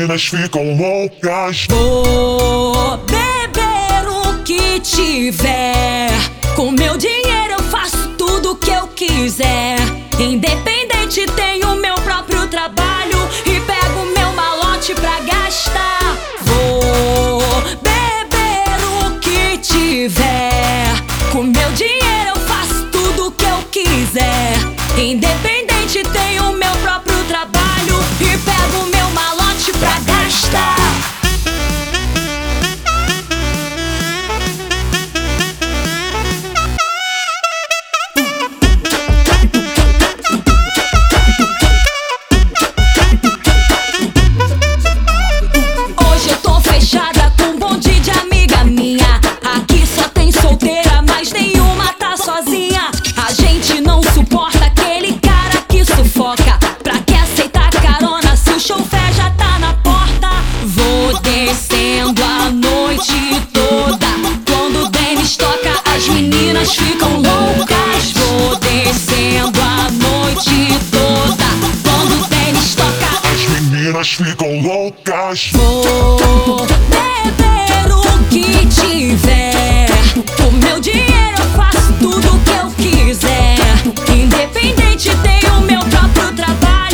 meninas ficam loucas. Vou beber o que tiver. Com meu dinheiro eu faço tudo o que eu quiser. Independente, tenho meu próprio trabalho e pego meu malote pra gastar. Vou beber o que tiver. Com meu dinheiro eu faço tudo o que eu quiser. Independente, tenho meu próprio trabalho e pego meu malote pra gastar. Hoje eu tô fechada com um bonde de amiga minha. Aqui só tem solteira, mas nenhuma tá sozinha. A gente não suporta aquele cara que sufoca. Pra que aceitar carona se o chofer já tá na porta? Vou descendo a noite toda. Quando o Denis toca, as meninas ficam loucas. Vou descendo a noite toda. Quando o Denis toca, As meninas ficam loucas. vou beber o que tiver. Com meu dinheiro eu faço tudo o que eu quiser. Independente, tenho meu próprio trabalho